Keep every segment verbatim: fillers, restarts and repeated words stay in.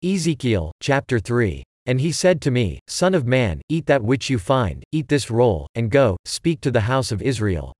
Ezekiel, chapter three. And he said to me, Son of man, eat that which you find, eat this roll, and go, speak to the house of Israel.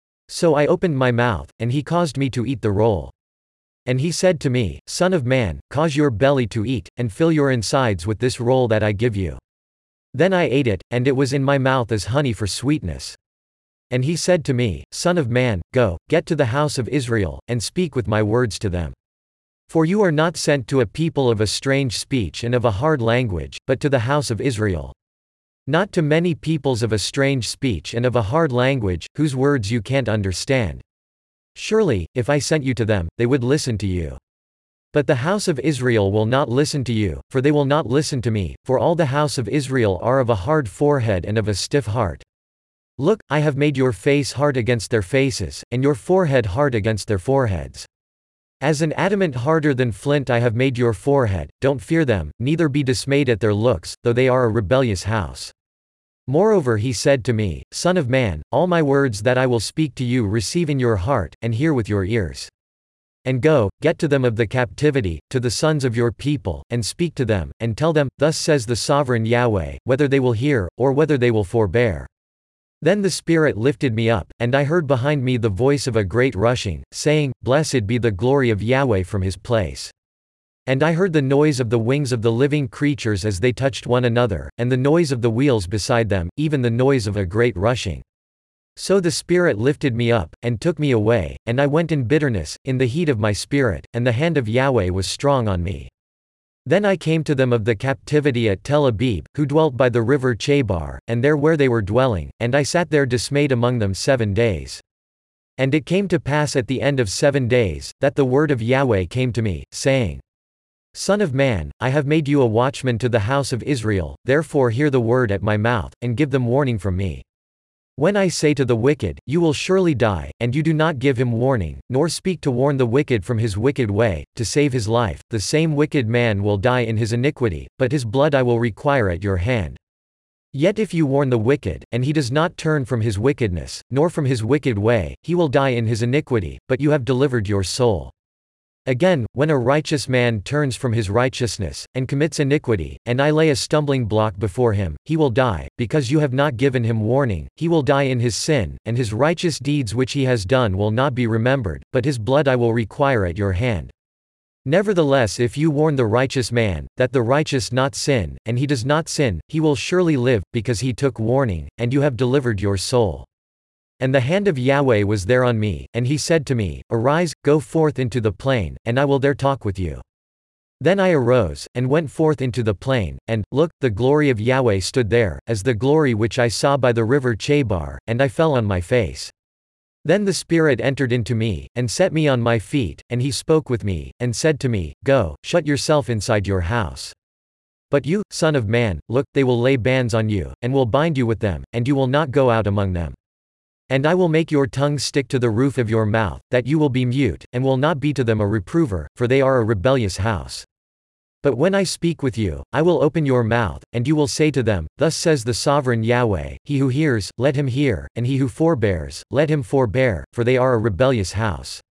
So I opened my mouth, and he caused me to eat the roll. And he said to me, Son of man, cause your belly to eat, and fill your insides with this roll that I give you. Then I ate it, and it was in my mouth as honey for sweetness. And he said to me, Son of man, go, get to the house of Israel, and speak with my words to them. For you are not sent to a people of a strange speech and of a hard language, but to the house of Israel. Not to many peoples of a strange speech and of a hard language, whose words you can't understand. Surely, if I sent you to them, they would listen to you. But the house of Israel will not listen to you, for they will not listen to me, for all the house of Israel are of a hard forehead and of a stiff heart. Look, I have made your face hard against their faces, and your forehead hard against their foreheads. As an adamant harder than flint I have made your forehead, don't fear them, neither be dismayed at their looks, though they are a rebellious house. Moreover he said to me, Son of man, all my words that I will speak to you receive in your heart, and hear with your ears. And go, get to them of the captivity, to the sons of your people, and speak to them, and tell them, Thus says the sovereign Yahweh, whether they will hear, or whether they will forbear. Then the Spirit lifted me up, and I heard behind me the voice of a great rushing, saying, Blessed be the glory of Yahweh from his place. And I heard the noise of the wings of the living creatures as they touched one another, and the noise of the wheels beside them, even the noise of a great rushing. So the Spirit lifted me up, and took me away, and I went in bitterness, in the heat of my spirit, and the hand of Yahweh was strong on me. Then I came to them of the captivity at Tel Abib, who dwelt by the river Chebar, and there where they were dwelling, and I sat there dismayed among them seven days. And it came to pass at the end of seven days, that the word of Yahweh came to me, saying, Son of man, I have made you a watchman to the house of Israel, therefore hear the word at my mouth, and give them warning from me. When I say to the wicked, You will surely die, and you do not give him warning, nor speak to warn the wicked from his wicked way, to save his life, the same wicked man will die in his iniquity, but his blood I will require at your hand. Yet if you warn the wicked, and he does not turn from his wickedness, nor from his wicked way, he will die in his iniquity, but you have delivered your soul. Again, when a righteous man turns from his righteousness, and commits iniquity, and I lay a stumbling block before him, he will die, because you have not given him warning, he will die in his sin, and his righteous deeds which he has done will not be remembered, but his blood I will require at your hand. Nevertheless if you warn the righteous man, that the righteous not sin, and he does not sin, he will surely live, because he took warning, and you have delivered your soul. And the hand of Yahweh was there on me, and he said to me, Arise, go forth into the plain, and I will there talk with you. Then I arose, and went forth into the plain, and, look, the glory of Yahweh stood there, as the glory which I saw by the river Chebar, and I fell on my face. Then the Spirit entered into me, and set me on my feet, and he spoke with me, and said to me, Go, shut yourself inside your house. But you, son of man, look, they will lay bands on you, and will bind you with them, and you will not go out among them. And I will make your tongue stick to the roof of your mouth, that you will be mute, and will not be to them a reprover, for they are a rebellious house. But when I speak with you, I will open your mouth, and you will say to them, Thus says the sovereign Yahweh, He who hears, let him hear, and he who forbears, let him forbear, for they are a rebellious house.